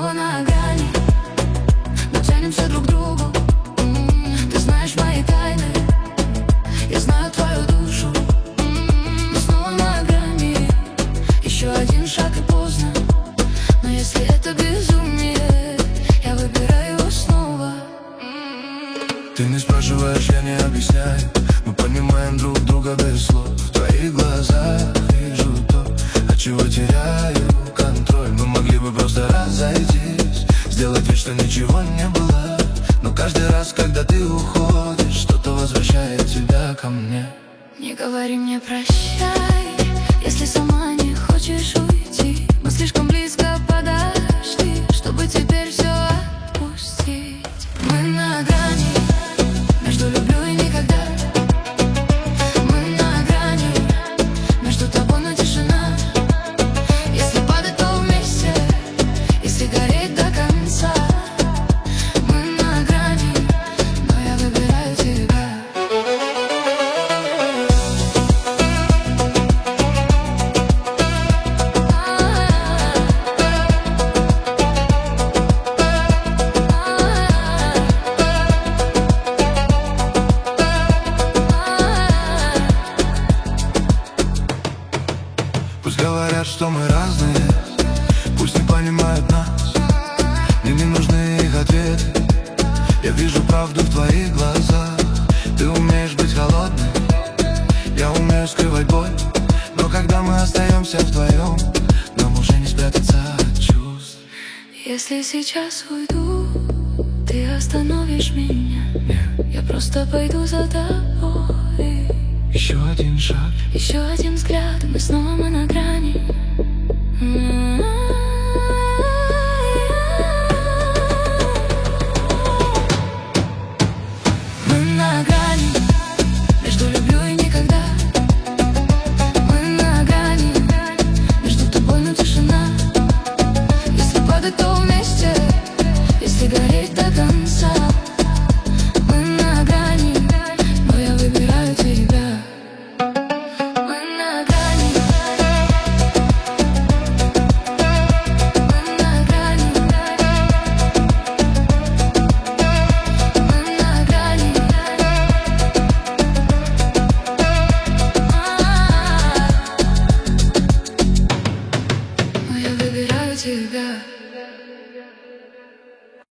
снова на грани, но тянемся друг к другу. Ты знаешь мои тайны, я знаю твою душу. Мы снова на грани, еще один шаг и поздно. Но если это безумие, я выбираю его снова. Ты не спрашиваешь, я не объясняю. Мы понимаем друг друга без слов. В твоих глазах вижу то, от чего теряю контроль. Мы могли бы просто разойтись, сделать вид, что ничего не было. Но каждый раз, когда ты уходишь, что-то возвращает тебя ко мне. Не говори мне прощай, если сама не хочешь уйти. Мы слишком близко подошли, чтобы теперь все отпустить. Мы на грани между люблю и никогда. Мы на грани между тобой, но тишина. Если падать, то вместе, если гореть до конца. Мы на грани, но я выбираю тебя. Пусть говорят, что мы разные, пусть не понимают нас. Мне не нужны их ответы, я вижу правду в твоих глазах. Ты умеешь быть холодной, я умею скрывать боль. Но когда мы остаемся вдвоем, нам уже не спрятаться от чувств. Если сейчас уйду, ты остановишь меня? Нет. Я просто пойду за тобой. Еще один шаг, Еще один взгляд, мы снова на грани. Мы на грани между люблю и никогда. Мы на грани между тобой, но тишина. Если падать, то вместе, если гореть до конца. Мы на грани, но я выбираю тебя. Я выбираю тебя.